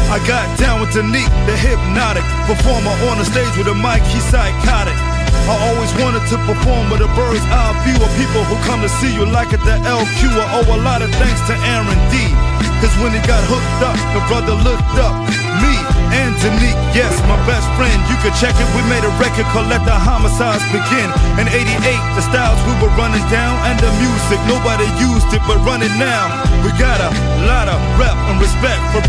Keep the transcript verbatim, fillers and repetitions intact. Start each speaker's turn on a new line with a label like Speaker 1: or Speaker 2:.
Speaker 1: I got down with Danique, the hypnotic performer on the stage with a mic, he's psychotic. I always wanted to perform with a bird's eye view of people who come to see you like at the L Q. I owe a lot of thanks to Aaron D, cause when he got hooked up, the brother looked up. Me and Danique, yes, my best friend, you could check it. We made a record called Let the Homicides Begin. In eighty-eight, the styles we were running down, and the music, nobody used it but run it now. We got a lot of rep and respect for